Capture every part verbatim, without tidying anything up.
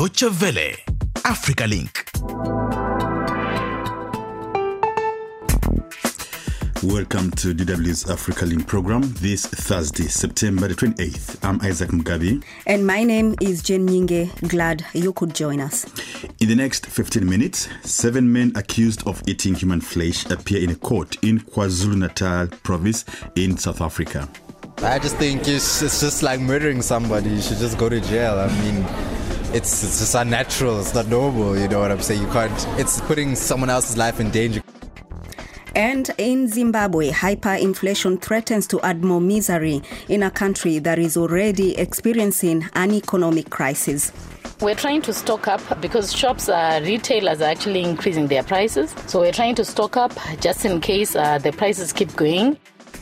Deutsche Welle, Africa Link. Welcome to D W's Africa Link program this Thursday, September the twenty-eighth. I'm Isaac Mugabi. And my name is Jen Nyinge. Glad you could join us. In the next fifteen minutes, seven men accused of eating human flesh appear in a court in KwaZulu-Natal province in South Africa. I just think it's, it's just like murdering somebody. You should just go to jail. I mean, it's, it's just unnatural. It's not normal, you know what I'm saying? You can't, it's putting someone else's life in danger. And in Zimbabwe, hyperinflation threatens to add more misery in a country that is already experiencing an economic crisis. We're trying to stock up because shops, uh, retailers are actually increasing their prices. So we're trying to stock up just in case uh, the prices keep going.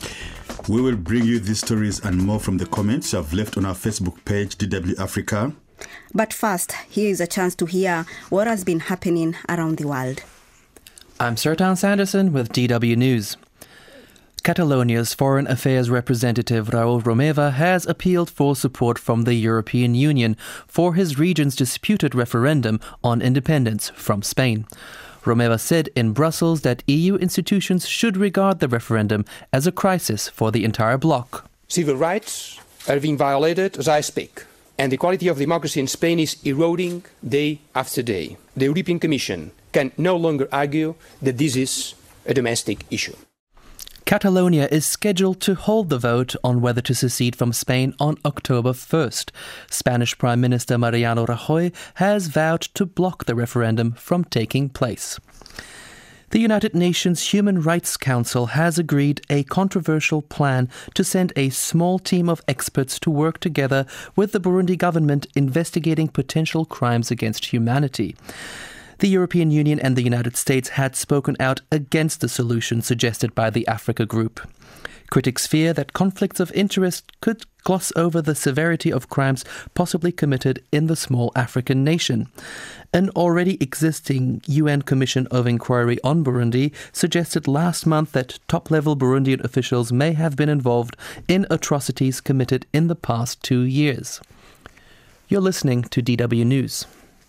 We will bring you these stories and more from the comments you have left on our Facebook page, D W Africa. But first, here is a chance to hear what has been happening around the world. I'm Sertan Sanderson with D W News. Catalonia's Foreign Affairs representative Raul Romeva has appealed for support from the European Union for his region's disputed referendum on independence from Spain. Romeva said in Brussels that E U institutions should regard the referendum as a crisis for the entire bloc. Civil rights are being violated as I speak, and the quality of democracy in Spain is eroding day after day. The European Commission can no longer argue that this is a domestic issue. Catalonia is scheduled to hold the vote on whether to secede from Spain on October first. Spanish Prime Minister Mariano Rajoy has vowed to block the referendum from taking place. The United Nations Human Rights Council has agreed a controversial plan to send a small team of experts to work together with the Burundi government investigating potential crimes against humanity. The European Union and the United States had spoken out against the solution suggested by the Africa Group. Critics fear that conflicts of interest could gloss over the severity of crimes possibly committed in the small African nation. An already existing U N Commission of Inquiry on Burundi suggested last month that top-level Burundian officials may have been involved in atrocities committed in the past two years. You're listening to D W News.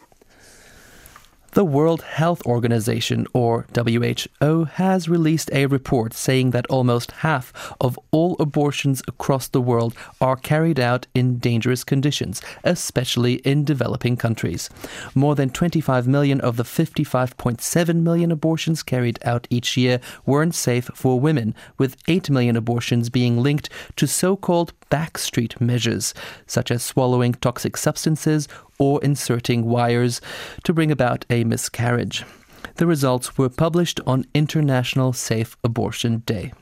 The World Health Organization, or W H O, has released a report saying that almost half of all abortions across the world are carried out in dangerous conditions, especially in developing countries. More than twenty-five million of the fifty-five point seven million abortions carried out each year weren't safe for women, with eight million abortions being linked to so-called backstreet measures, such as swallowing toxic substances or inserting wires to bring about a miscarriage. The results were published on International Safe Abortion Day.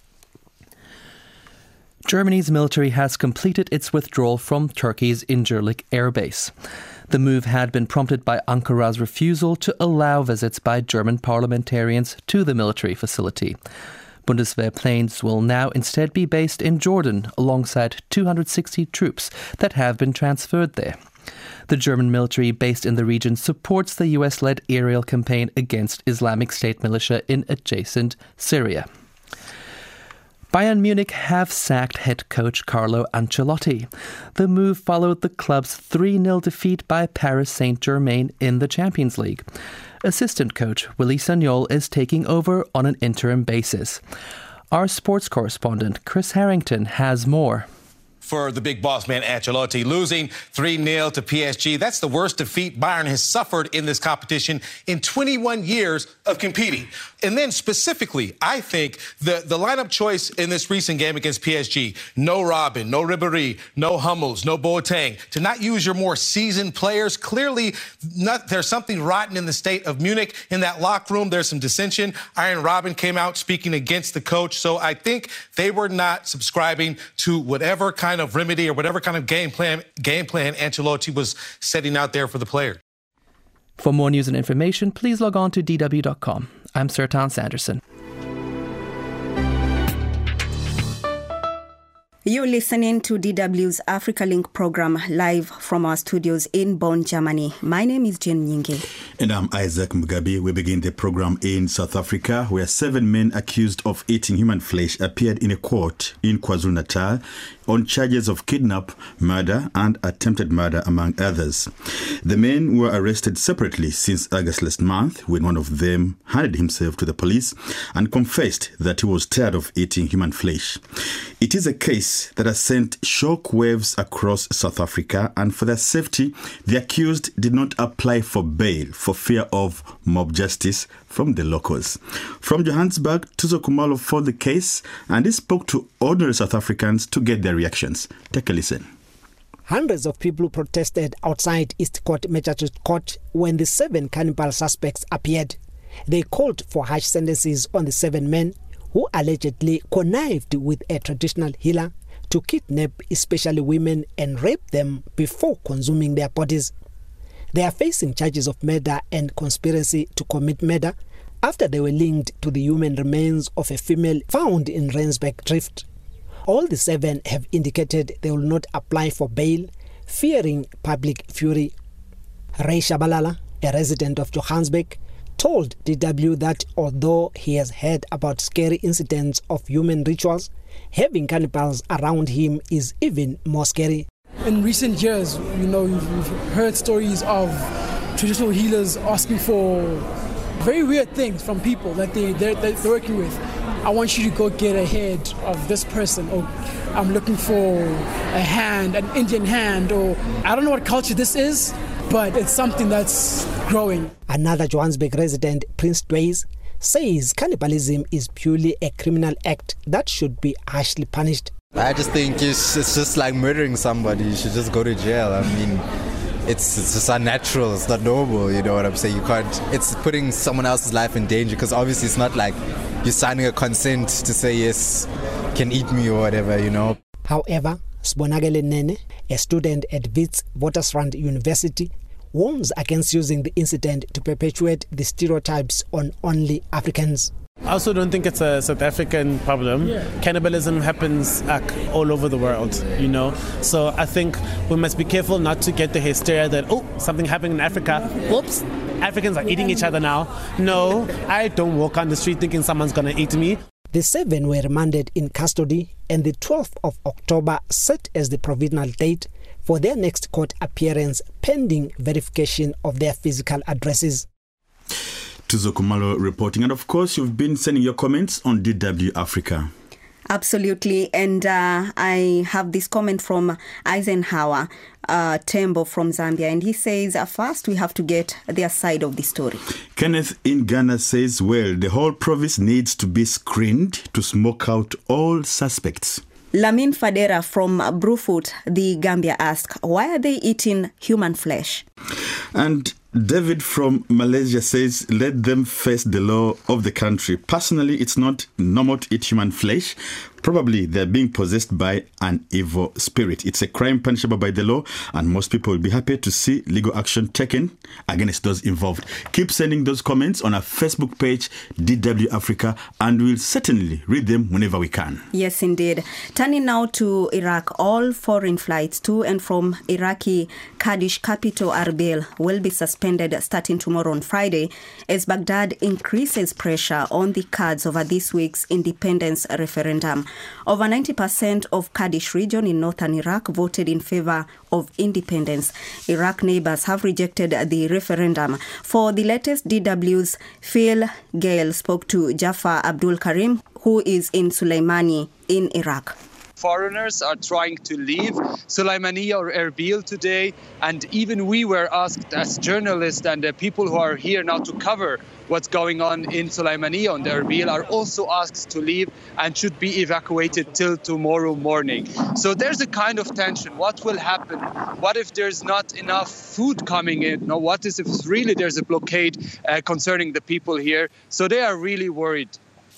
Germany's military has completed its withdrawal from Turkey's Incirlik air base. The move had been prompted by Ankara's refusal to allow visits by German parliamentarians to the military facility. Bundeswehr planes will now instead be based in Jordan alongside two hundred sixty troops that have been transferred there. The German military based in the region supports the U S-led aerial campaign against Islamic State militia in adjacent Syria. Bayern Munich have sacked head coach Carlo Ancelotti. The move followed the club's three nil defeat by Paris Saint-Germain in the Champions League. Assistant coach Willy Sagnol is taking over on an interim basis. Our sports correspondent Chris Harrington has more. For the big boss man Ancelotti, losing three nil to P S G. That's the worst defeat Bayern has suffered in this competition in twenty-one years of competing. And then specifically, I think the, the lineup choice in this recent game against P S G, no Robben, no Ribéry, no Hummels, no Boateng, to not use your more seasoned players. Clearly, not, there's something rotten in the state of Munich. In that locker room, there's some dissension. Arjen Robben came out speaking against the coach. So I think they were not subscribing to whatever kind of remedy or whatever kind of game plan game plan Ancelotti was setting out there for the player. For more news and information, please log on to D W dot com. I'm Sertan Sanderson. You're listening to D W's Africa Link program live from our studios in Bonn, Germany. My name is Jen Nyingi. And I'm Isaac Mugabi. We begin the program in South Africa, where seven men accused of eating human flesh appeared in a court in KwaZulu-Natal on charges of kidnap, murder, and attempted murder, among others. The men were arrested separately since August last month, when one of them handed himself to the police and confessed that he was tired of eating human flesh. It is a case that has sent shock waves across South Africa, and for their safety, the accused did not apply for bail for fear of mob justice from the locals. From Johannesburg, Tuzo Kumalo fought the case, and he spoke to ordinary South Africans to get their reactions. Take a listen. Hundreds of people protested outside East Court Magistrate Court when the seven cannibal suspects appeared. They called for harsh sentences on the seven men who allegedly connived with a traditional healer to kidnap especially women and rape them before consuming their bodies. They are facing charges of murder and conspiracy to commit murder after they were linked to the human remains of a female found in Rensburg Drift. All the seven have indicated they will not apply for bail, fearing public fury. Ray Shabalala, a resident of Johannesburg, told D W that although he has heard about scary incidents of human rituals, having cannibals around him is even more scary. In recent years, you know, we've heard stories of traditional healers asking for very weird things from people that they, they're, they're working with. I want you to go get a head of this person, or I'm looking for a hand, an Indian hand, or I don't know what culture this is, but it's something that's growing. Another Johannesburg resident, Prince Dways, says cannibalism is purely a criminal act that should be harshly punished. I just think it's, it's just like murdering somebody. You should just go to jail. I mean, it's, it's just unnatural. It's not normal, you know what I'm saying? You can't, it's putting someone else's life in danger, because obviously it's not like you're signing a consent to say, yes, can eat me or whatever, you know. However, Sibonakele Nene, a student at Wits Witwatersrand University, warns against using the incident to perpetuate the stereotypes on only Africans. I also don't think it's a South African problem. Yeah. Cannibalism happens like, all over the world, you know. So I think we must be careful not to get the hysteria that, oh, something happened in Africa. Oops, Africans are eating each other now. No, I don't walk on the street thinking someone's going to eat me. The seven were remanded in custody, and the twelfth of October set as the provisional date for their next court appearance, pending verification of their physical addresses. Tuzo Kumalo reporting. And of course, you've been sending your comments on D W Africa. Absolutely. And uh, I have this comment from Eisenhower uh, Tembo from Zambia. And he says, uh, first, we have to get their side of the story. Kenneth in Ghana says, well, the whole province needs to be screened to smoke out all suspects. Lamin Fadera from Brewfoot, the Gambia, asked, why are they eating human flesh? And David from Malaysia says, let them face the law of the country. Personally, it's not normal to eat human flesh. Probably they're being possessed by an evil spirit. It's a crime punishable by the law, and most people will be happy to see legal action taken against those involved. Keep sending those comments on our Facebook page, D W Africa, and we'll certainly read them whenever we can. Yes, indeed. Turning now to Iraq, all foreign flights to and from Iraqi Kurdish capital Erbil will be suspended starting tomorrow on Friday as Baghdad increases pressure on the Kurds over this week's independence referendum. Over ninety percent of Kurdish region in northern Iraq voted in favor of independence. Iraq neighbors have rejected the referendum. For the latest, D W's Phil Gale spoke to Jafar Abdul Karim, who is in Suleimani in Iraq. Foreigners are trying to leave Suleimania or Erbil today, and even we were asked as journalists and the people who are here now to cover what's going on in Suleimania and Erbil are also asked to leave and should be evacuated till tomorrow morning. So there's a kind of tension. What will happen? What if there's not enough food coming in? No, what is if really there's a blockade uh, concerning the people here? So they are really worried.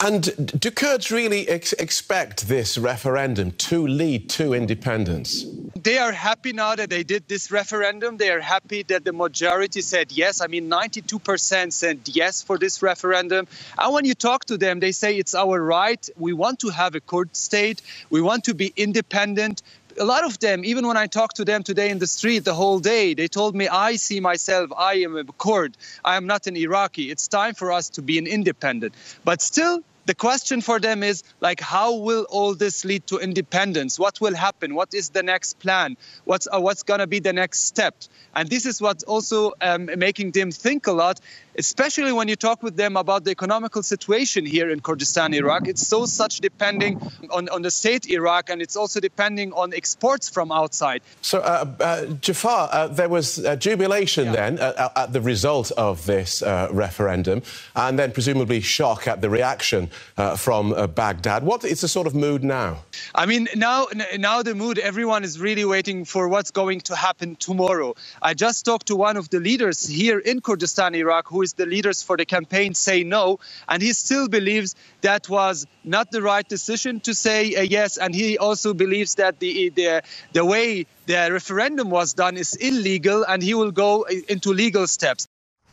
And do Kurds really ex- expect this referendum to lead to independence? They are happy now that they did this referendum. They are happy that the majority said yes. I mean, ninety-two percent said yes for this referendum. And when you talk to them, they say it's our right. We want to have a Kurd state. We want to be independent. A lot of them, even when I talked to them today in the street the whole day, they told me, I see myself, I am a Kurd. I am not an Iraqi. It's time for us to be an independent. But still, the question for them is, like, how will all this lead to independence? What will happen? What is the next plan? What's uh, what's going to be the next step? And this is what's also um, making them think a lot, especially when you talk with them about the economical situation here in Kurdistan, Iraq. It's so such depending on, on the state Iraq, and it's also depending on exports from outside. So, uh, uh, Jafar, uh, there was uh, jubilation yeah. then uh, at the result of this uh, referendum, and then presumably shock at the reaction uh, from uh, Baghdad. What is the sort of mood now? I mean, now, now the mood, everyone is really waiting for what's going to happen tomorrow. I just talked to one of the leaders here in Kurdistan, Iraq, who is the leaders for the campaign Say No, and he still believes that was not the right decision to say uh, yes, and he also believes that the, the the way the referendum was done is illegal, and he will go into legal steps.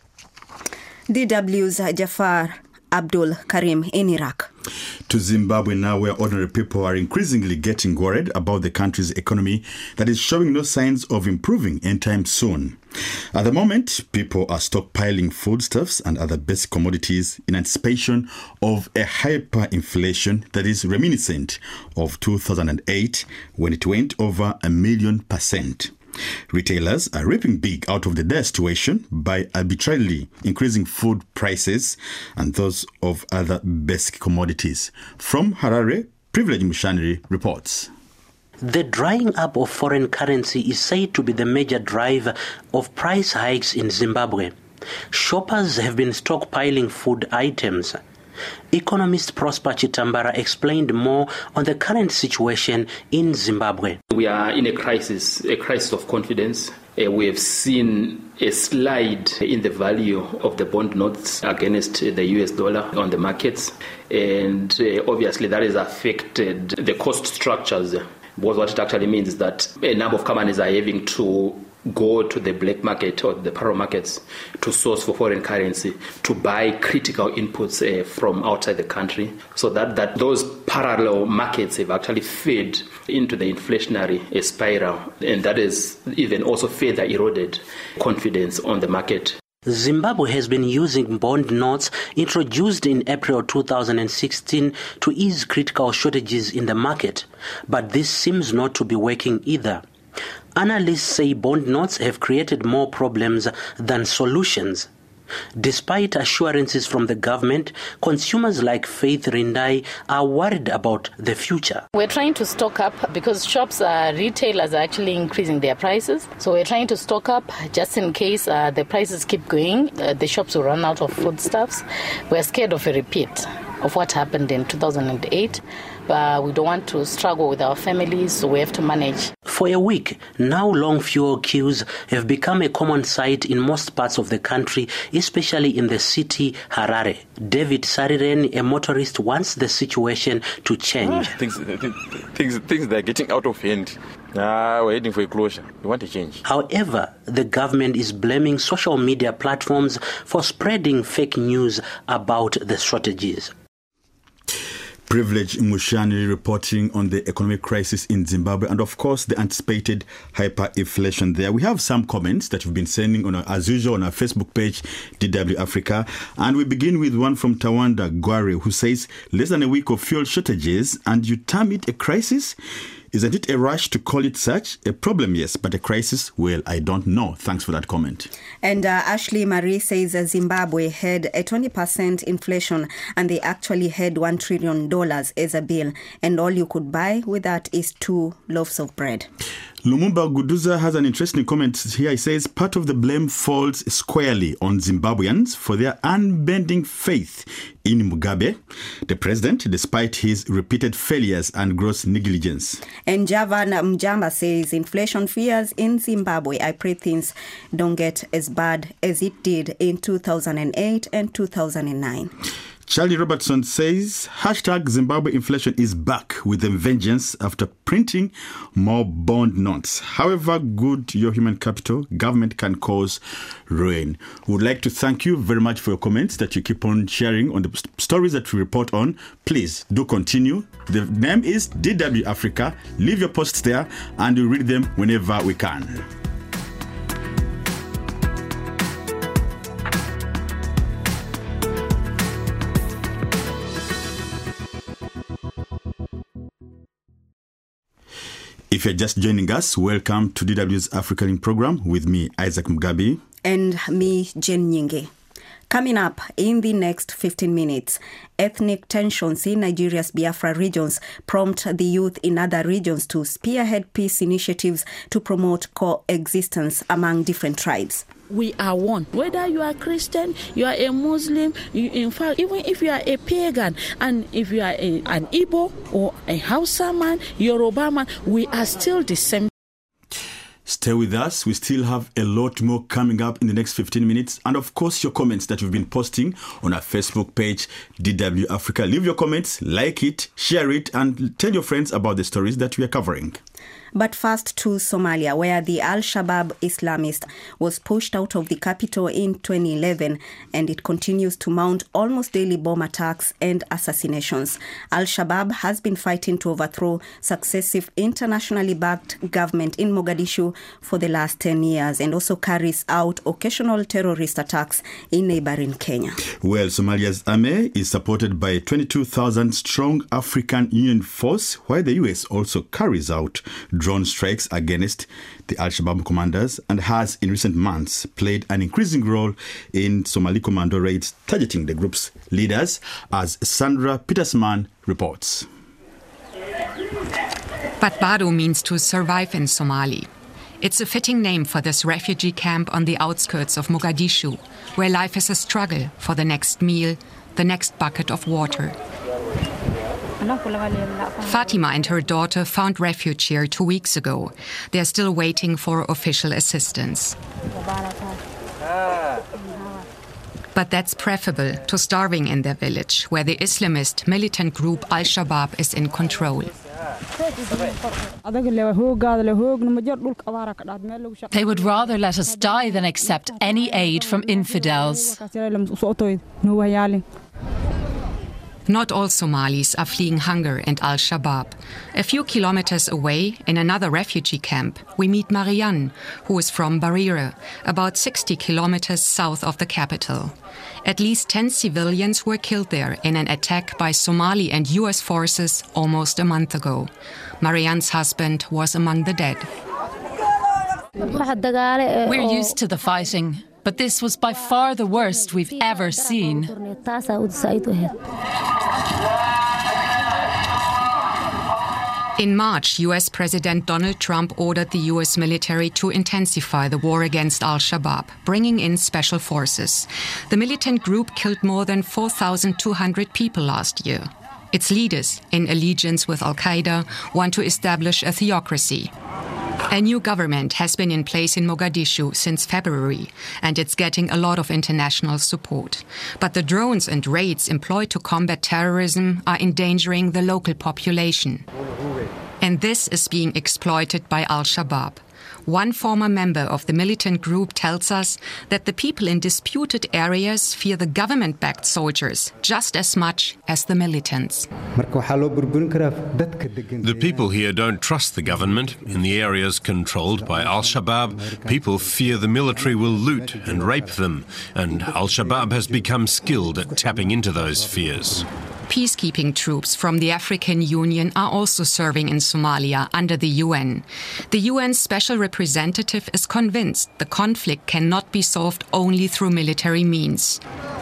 D W's Jafar Abdul Karim in Iraq. To Zimbabwe now, where ordinary people are increasingly getting worried about the country's economy that is showing no signs of improving anytime soon. At the moment, people are stockpiling foodstuffs and other basic commodities in anticipation of a hyperinflation that is reminiscent of two thousand eight, when it went over a million percent. Retailers are reaping big out of the dire situation by arbitrarily increasing food prices and those of other basic commodities. From Harare, Privilege Mushaniri reports. The drying up of foreign currency is said to be the major driver of price hikes in Zimbabwe. Shoppers have been stockpiling food items. Economist Prosper Chitambara explained more on the current situation in Zimbabwe. We are in a crisis, a crisis of confidence. Uh, we have seen a slide in the value of the bond notes against the U S dollar on the markets. And uh, obviously that has affected the cost structures. Because what it actually means is that a number of companies are having to go to the black market or the parallel markets to source for foreign currency to buy critical inputs uh, from outside the country, so that, that those parallel markets have actually fed into the inflationary uh, spiral, and that is even also further eroded confidence on the market. Zimbabwe has been using bond notes introduced in April two thousand sixteen to ease critical shortages in the market, but this seems not to be working either. Analysts say bond notes have created more problems than solutions. Despite assurances from the government, consumers like Faith Rindai are worried about the future. We're trying to stock up because shops, uh, retailers are actually increasing their prices. So we're trying to stock up just in case uh, the prices keep going. Uh, the shops will run out of foodstuffs. We're scared of a repeat of what happened in two thousand eight. But we don't want to struggle with our families, so we have to manage. For a week, now long fuel queues have become a common sight in most parts of the country, especially in the city, Harare. David Sariren, a motorist, wants the situation to change. Ah, things, things, things that are getting out of hand. Ah, we're heading for a closure. We want to change. However, the government is blaming social media platforms for spreading fake news about the shortages. Privilege Mushani reporting on the economic crisis in Zimbabwe and, of course, the anticipated hyperinflation there. We have some comments that we've been sending, on our, as usual, on our Facebook page, D W Africa. And we begin with one from Tawanda Gware, who says, less than a week of fuel shortages and you term it a crisis? Isn't it a rush to call it such? A problem, yes, but a crisis? Well, I don't know. Thanks for that comment. And uh, Ashley Marie says uh, Zimbabwe had a twenty percent inflation and they actually had one trillion dollars as a bill. And all you could buy with that is two loaves of bread. Lumumba Guduza has an interesting comment here. He says, part of the blame falls squarely on Zimbabweans for their unbending faith in Mugabe, the president, despite his repeated failures and gross negligence. And Javan Mjamba says, inflation fears in Zimbabwe. I pray things don't get as bad as it did in two thousand eight and two thousand nine. Charlie Robertson says, hashtag Zimbabwe inflation is back with a vengeance after printing more bond notes. However good your human capital, government can cause ruin. We would like to thank you very much for your comments that you keep on sharing on the st- stories that we report on. Please do continue. The name is D W Africa. Leave your posts there and we'll read them whenever we can. If you're just joining us, welcome to D W's Africa Link program with me, Isaac Mugabi. And me, Jen Nyinge. Coming up in the next fifteen minutes, ethnic tensions in Nigeria's Biafra regions prompt the youth in other regions to spearhead peace initiatives to promote coexistence among different tribes. We are one. Whether you are Christian, you are a Muslim, you, in fact, even if you are a pagan, and if you are a, an Igbo or a Hausa man, Yoruba man, we are still the same. Stay with us. We still have a lot more coming up in the next fifteen minutes. And of course, your comments that you've been posting on our Facebook page, D W Africa. Leave your comments, like it, share it, and tell your friends about the stories that we are covering. But first to Somalia, where the Al-Shabaab Islamist was pushed out of the capital in twenty eleven, and it continues to mount almost daily bomb attacks and assassinations. Al-Shabaab has been fighting to overthrow successive internationally backed government in Mogadishu for the last ten years and also carries out occasional terrorist attacks in neighboring Kenya. Well, Somalia's army is supported by a twenty-two thousand strong African Union force, while the U S also carries out drone strikes against the Al-Shabaab commanders and has in recent months played an increasing role in Somali commando raids targeting the group's leaders, as Sandra Petersman reports. Badbado means to survive in Somali. It's a fitting name for this refugee camp on the outskirts of Mogadishu, where life is a struggle for the next meal, the next bucket of water. Fatima and her daughter found refuge here two weeks ago. They're still waiting for official assistance. But that's preferable to starving in their village, where the Islamist militant group Al-Shabaab is in control. They would rather let us die than accept any aid from infidels. Not all Somalis are fleeing hunger and Al-Shabaab. A few kilometers away, in another refugee camp, we meet Marianne, who is from Barire, about sixty kilometers south of the capital. At least ten civilians were killed there in an attack by Somali and U S forces almost a month ago. Marianne's husband was among the dead. We're used to the fighting, but this was by far the worst we've ever seen. In March, U S President Donald Trump ordered the U S military to intensify the war against Al-Shabaab, bringing in special forces. The militant group killed more than four thousand two hundred people last year. Its leaders, in allegiance with Al-Qaeda, want to establish a theocracy. A new government has been in place in Mogadishu since February, and it's getting a lot of international support. But the drones and raids employed to combat terrorism are endangering the local population. And this is being exploited by Al-Shabaab. One former member of the militant group tells us that the people in disputed areas fear the government-backed soldiers just as much as the militants. The people here don't trust the government. In the areas controlled by Al-Shabaab, people fear the military will loot and rape them, and Al-Shabaab has become skilled at tapping into those fears. Peacekeeping troops from the African Union are also serving in Somalia under the U N. The U N Special Representative is convinced the conflict cannot be solved only through military means.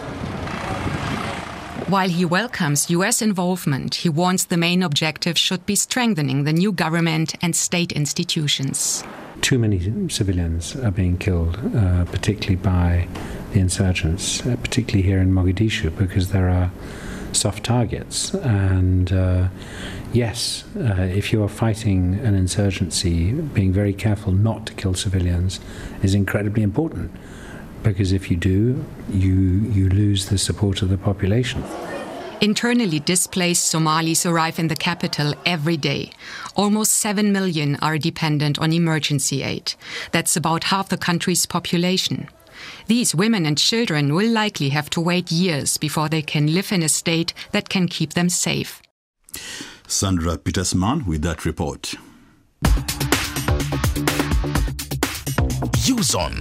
While he welcomes U S involvement, he warns the main objective should be strengthening the new government and state institutions. Too many civilians are being killed, uh, particularly by the insurgents, uh, particularly here in Mogadishu, because there are soft targets. And uh, yes, uh, if you are fighting an insurgency, being very careful not to kill civilians is incredibly important, because if you do, you you lose the support of the population. Internally displaced Somalis arrive in the capital every day. Almost seven million are dependent on emergency aid. That's about half the country's population. These women and children will likely have to wait years before they can live in a state that can keep them safe. Sandra Petersman with that report. U-Zone.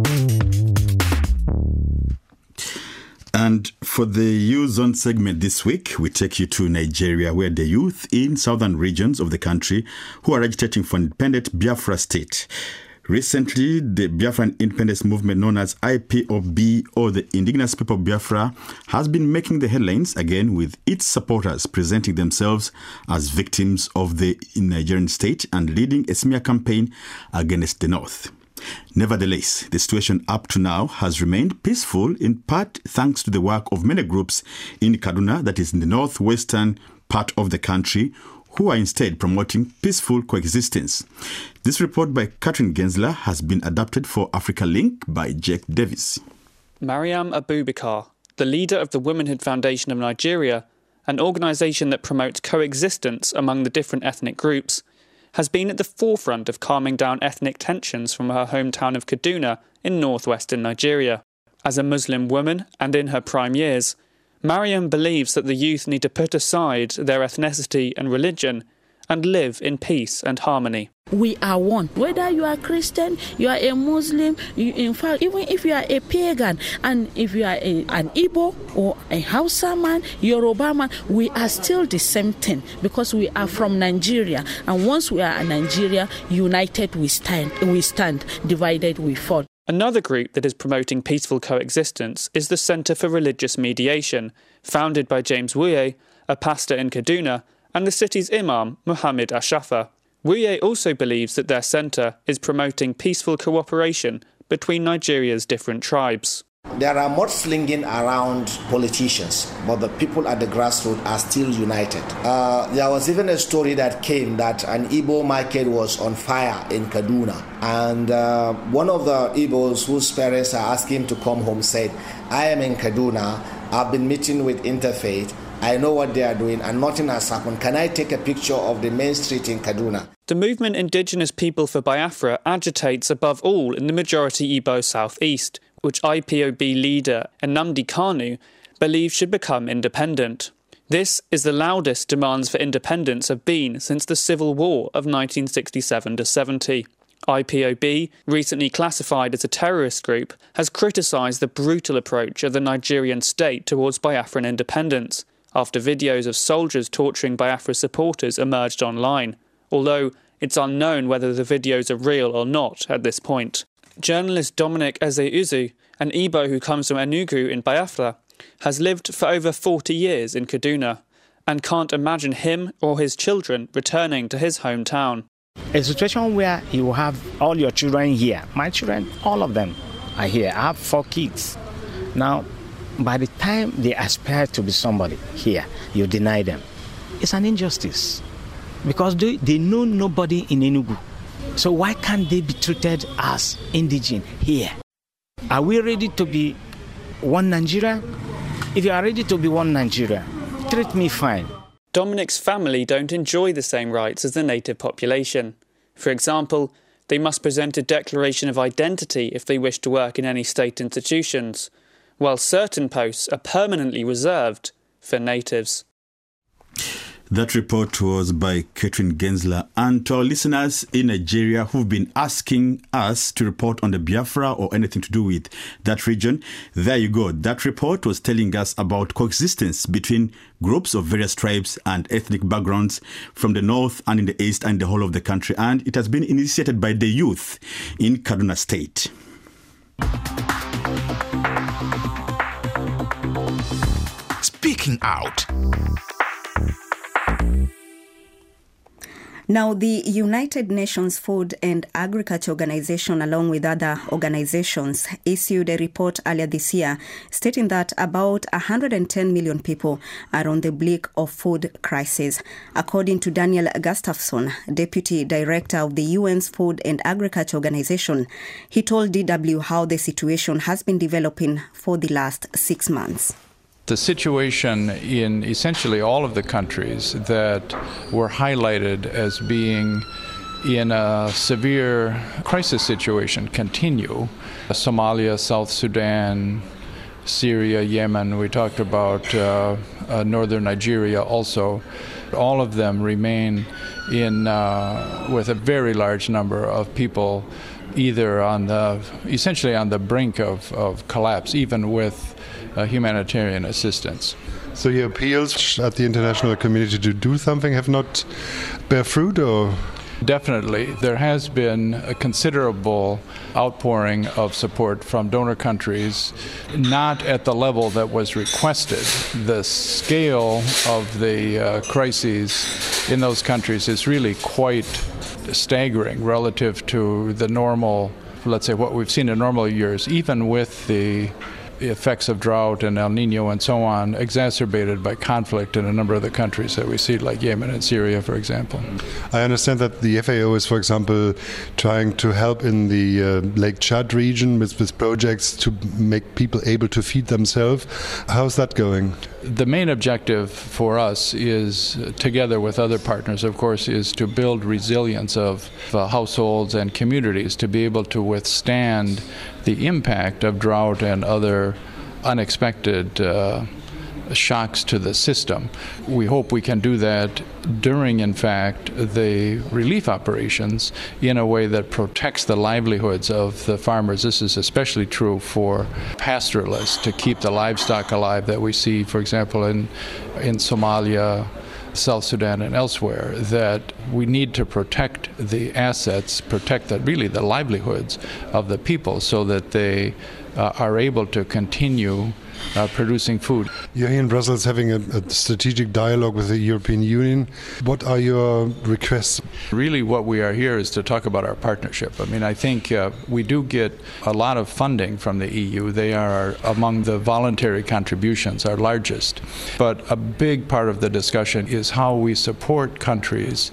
And for the U-Zone segment this week, we take you to Nigeria, where the youth in southern regions of the country who are agitating for independent Biafra state. Recently, the Biafran independence movement known as I P O B, or the Indigenous People of Biafra, has been making the headlines again, with its supporters presenting themselves as victims of the Nigerian state and leading a smear campaign against the North. Nevertheless, the situation up to now has remained peaceful, in part thanks to the work of many groups in Kaduna, that is in the northwestern part of the country, who are instead promoting peaceful coexistence. This report by Catherine Gensler has been adapted for Africa Link by Jake Davis. Mariam Abubakar, the leader of the Womanhood Foundation of Nigeria, an organisation that promotes coexistence among the different ethnic groups, has been at the forefront of calming down ethnic tensions from her hometown of Kaduna in northwestern Nigeria. As a Muslim woman and in her prime years, Mariam believes that the youth need to put aside their ethnicity and religion and live in peace and harmony. We are one. Whether you are Christian, you are a Muslim, you, in fact, even if you are a pagan, and if you are a, an Igbo or a Hausa man, Yoruba man, we are still the same thing because we are from Nigeria. And once we are in Nigeria, united we stand, we stand, divided we fall. Another group that is promoting peaceful coexistence is the Centre for Religious Mediation, founded by James Wuye, a pastor in Kaduna, and the city's imam, Muhammad Ashafa. Wuye also believes that their centre is promoting peaceful cooperation between Nigeria's different tribes. There are mudslinging around politicians, but the people at the grassroots are still united. Uh, there was even a story that came that an Igbo market was on fire in Kaduna. And uh, one of the Igbos whose parents are asking him to come home said, I am in Kaduna, I've been meeting with Interfaith, I know what they are doing and nothing has happened. Can I take a picture of the main street in Kaduna? The movement Indigenous People for Biafra agitates above all in the majority Igbo southeast, which I P O B leader Nnamdi Kanu believes should become independent. This is the loudest demands for independence have been since the Civil War of nineteen sixty-seven to seventy. I P O B, recently classified as a terrorist group, has criticised the brutal approach of the Nigerian state towards Biafran independence, after videos of soldiers torturing Biafra supporters emerged online, although it's unknown whether the videos are real or not at this point. Journalist Dominic Eze-Uzu, an Igbo who comes from Enugu in Biafra, has lived for over forty years in Kaduna and can't imagine him or his children returning to his hometown. A situation where you have all your children here. My children, all of them are here. I have four kids. Now, by the time they aspire to be somebody here, you deny them. It's an injustice because they, they know nobody in Enugu. So why can't they be treated as indigenous here? Are we ready to be one Nigeria? If you are ready to be one Nigeria, treat me fine. Dominic's family don't enjoy the same rights as the native population. For example, they must present a declaration of identity if they wish to work in any state institutions, while certain posts are permanently reserved for natives. That report was by Catherine Gensler. And to our listeners in Nigeria who've been asking us to report on the Biafra or anything to do with that region, there you go. That report was telling us about coexistence between groups of various tribes and ethnic backgrounds from the north and in the east and the whole of the country. And it has been initiated by the youth in Kaduna State. Speaking out. Now, the United Nations Food and Agriculture Organization, along with other organizations, issued a report earlier this year stating that about one hundred ten million people are on the brink of food crisis. According to Daniel Gustafson, Deputy Director of the U N's Food and Agriculture Organization, he told D W how the situation has been developing for the last six months. The situation in essentially all of the countries that were highlighted as being in a severe crisis situation continue. Somalia, South Sudan, Syria, Yemen, we talked about uh, uh, northern Nigeria also. All of them remain in uh, with a very large number of people either on the, essentially on the brink of, of collapse, even with uh, humanitarian assistance. So your appeals at the international community to do something have not bear fruit, or? Definitely. There has been a considerable outpouring of support from donor countries, not at the level that was requested. The scale of the uh, crises in those countries is really quite staggering relative to the normal, let's say, what we've seen in normal years, even with the effects of drought and El Nino and so on, exacerbated by conflict in a number of the countries that we see, like Yemen and Syria, for example. I understand that the F A O is, for example, trying to help in the uh, Lake Chad region with, with projects to make people able to feed themselves. How's that going? The main objective for us is, together with other partners, of course, is to build resilience of uh, households and communities to be able to withstand the impact of drought and other unexpected uh, shocks to the system. We hope we can do that during, in fact, the relief operations in a way that protects the livelihoods of the farmers. This is especially true for pastoralists, to keep the livestock alive that we see, for example, in, in Somalia, South Sudan and elsewhere, that we need to protect the assets, protect the, really the livelihoods of the people so that they uh, are able to continue uh, producing food. You're here in Brussels having a, a strategic dialogue with the European Union. What are your requests? Really what we are here is to talk about our partnership. I mean, I think uh, we do get a lot of funding from the E U. They are among the voluntary contributions, our largest. But a big part of the discussion is how we support countries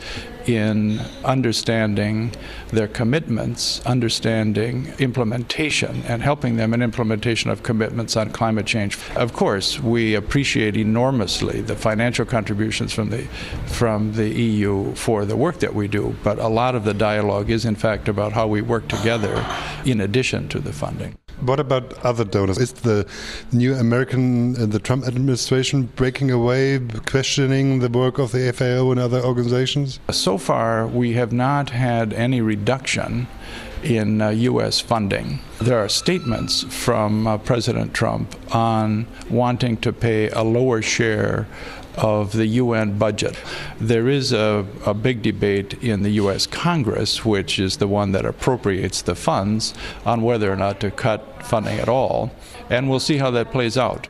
in understanding their commitments, understanding implementation, and helping them in implementation of commitments on climate change. Of course, we appreciate enormously the financial contributions from the from the E U for the work that we do, but a lot of the dialogue is in fact about how we work together in addition to the funding. What about other donors? Is the new American, uh, the Trump administration breaking away, questioning the work of the F A O and other organizations? So far, we have not had any reduction in uh, U S funding. There are statements from uh, President Trump on wanting to pay a lower share of the U N budget. There is a, a big debate in the U S Congress, which is the one that appropriates the funds, on whether or not to cut funding at all, and we'll see how that plays out.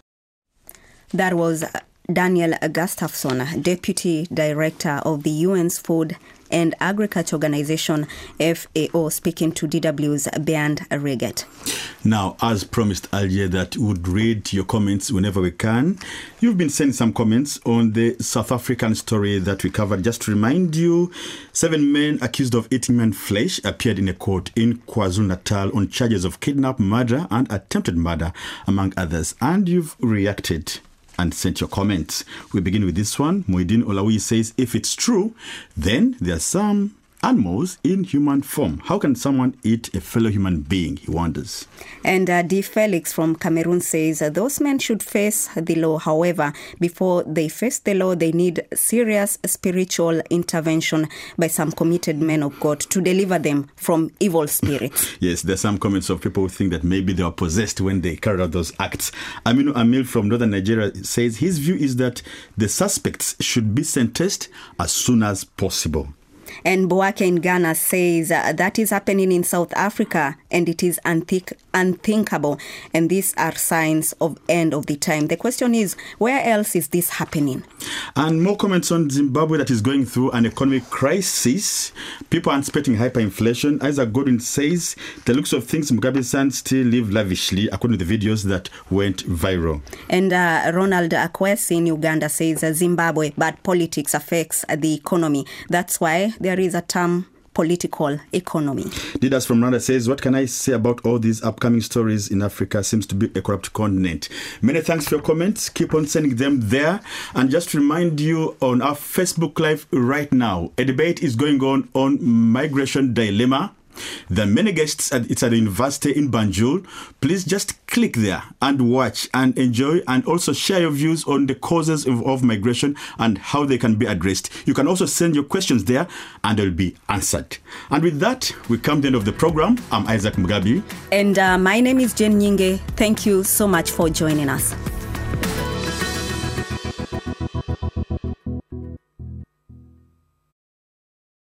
That was Daniel Gustafson, Deputy Director of the U N's Food and Agriculture Organization, F A O, speaking to D W's Bernd Regget. Now, as promised earlier, that we would read your comments whenever we can. You've been sending some comments on the South African story that we covered. Just to remind you, seven men accused of eating human flesh appeared in a court in KwaZulu-Natal on charges of kidnap, murder and attempted murder, among others. And you've reacted and sent your comments. We begin with this one. Muidin Olawi says, if it's true, then there are some animals in human form. How can someone eat a fellow human being, he wonders. And uh, D. Felix from Cameroon says, uh, those men should face the law. However, before they face the law, they need serious spiritual intervention by some committed men of God to deliver them from evil spirits. Yes, there's some comments of people who think that maybe they were possessed when they carried out those acts. Aminu Amil from northern Nigeria says his view is that the suspects should be sentenced as soon as possible. And Boake in Ghana says uh, that is happening in South Africa and it is unthink- unthinkable. And these are signs of end of the time. The question is, where else is this happening? And more comments on Zimbabwe that is going through an economic crisis. People are expecting hyperinflation. Isaac Godwin says the looks of things, Mugabe's son still live lavishly, according to the videos that went viral. And uh, Ronald Akwesi in Uganda says uh, Zimbabwe, bad politics affects uh, the economy. That's why there is a term political economy. Didas from Rwanda says, what can I say about all these upcoming stories in Africa? Seems to be a corrupt continent. Many thanks for your comments. Keep on sending them there. And just to remind you, on our Facebook Live right now, a debate is going on on migration dilemma. There are many guests at it's at the university in Banjul. Please just click there and watch and enjoy, and also share your views on the causes of, of migration and how they can be addressed. You can also send your questions there and they'll be answered. And with that, we come to the end of the program. I'm Isaac Mugabi. And uh, my name is Jen Nyinge. Thank you so much for joining us.